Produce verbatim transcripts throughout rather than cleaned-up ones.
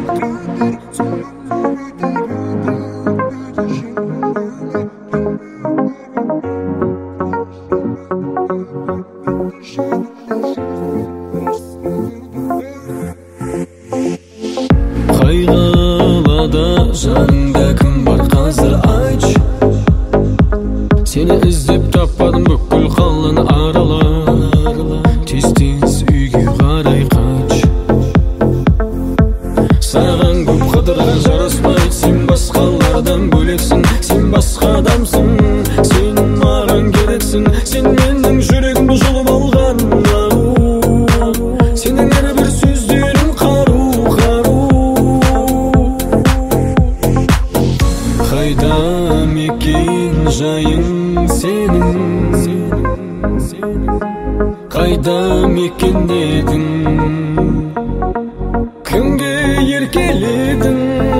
Қайғылада жаныңда кім бар қазір айтшы. Сені іздеп таппадым бүкіл қаланы аралап, тез-тез үйге қарай қач. Саған көп қыдырған жараспайды, сен басқалардан бөлексің, сен басқа адамсың, сен маған керексің, сен менің жүрегімді жұлып алған ару, сенің әрбір сөздерің қару, қару. Қайда мекен жайың сенің, қайда мекендедің, кімге еркеледің?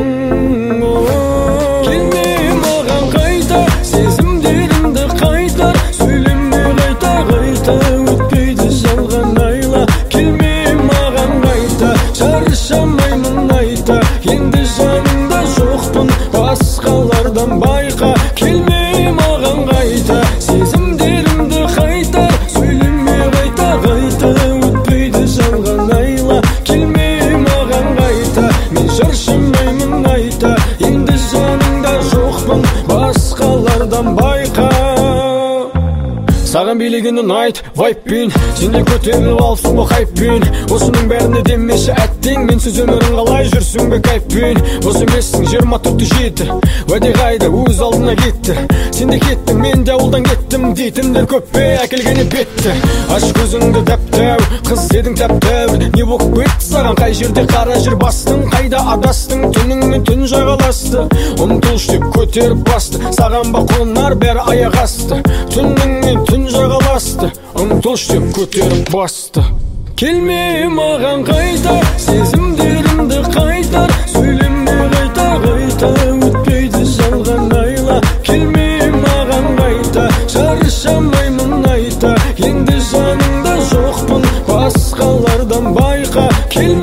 Келме маған қайта, сезімдерімді қайтар, сөйлеме қайта қайта, өтпейді жалған айла. Келме маған қайта, шаршамаймын айта, енді жаныңда жоқпын, басқалардан байқа. Келме маған қайта, сезімдерімді қайтар, сөйлеме қайта қайта, өтпейді жалған айла. Келме маған қайта, мен шаршамаймын айта, енді жаныңда жоқпын, басқалардан байқа. Саған билегенін айт вайппен, сен де көтеріліп алыпсың бұл хайппен. Осының бәріне демеші әттең, менсіз өмірің қалай жүрсің бе кайфпен. Осы емессің жиырма төртте жеті, уәде қайда өз алдына кетті. Сен де кеттің, мен де ауылдан кеттім, дейтіндер көп пе әкелгені бетті. Аш көзіңді дәп-дәу, қыз едің тәп-тәу, не болып кетті саған? Қай жерде қара жер бастың, қайда адастың? Түніңмен түн жағаласты, ұмтылш деп көтеріп басты, саған ба қонар бәрі аяқ асты. Түніңмен түн жағаласты, ұмтылш деп көтеріп басты. Келме маған қайта, сезімдерімді қайтар, сөйлеме қайта қайта, өтпейді жалған айла. Келме маған қайта, шаршамаймын айта, енді жаныңда жоқпын, басқалардан байқа. Келме